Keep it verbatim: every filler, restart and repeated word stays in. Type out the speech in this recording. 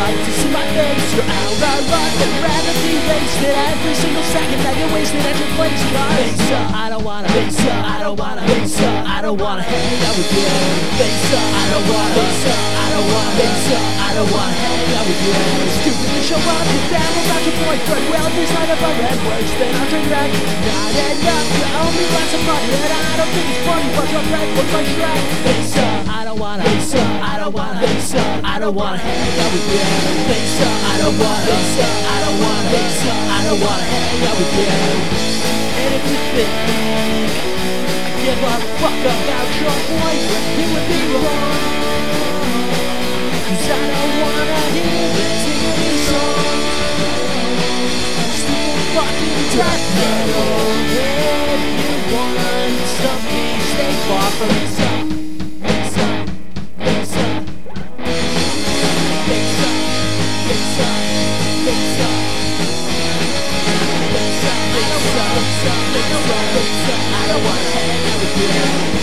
like to see my face. You're out of luck and rather be wasted every single second that you're wasting at your place. Face up, I don't wanna. Face up, I don't wanna. Face up, I don't wanna hang out with you. Face up, I don't wanna. Face up, I don't wanna. Face up, I don't wanna hang out with you. Stupid to show up, you're down about your boyfriend. Well, if he's not up on red words, then I'll turn back. Not enough, you owe me lots of money, and I don't think it's funny, but your friend looks like Shrek. Face up, I don't wanna. Face up, I don't wanna. Face up, I don't wanna hang out with you. Face up, I don't wanna. Face up, I don't wanna. Face up, I don't wanna hang out with you. And if you think I give a fuck about your boyfriend, you would be wrong. Cause I don't wanna hear this singing song. Stupid fucking death metal. If you want something, stay far from me. Face up, face up, face up, face up, face up, face up, face up, face up, face up, face up, face up. I don't wanna hang out with you.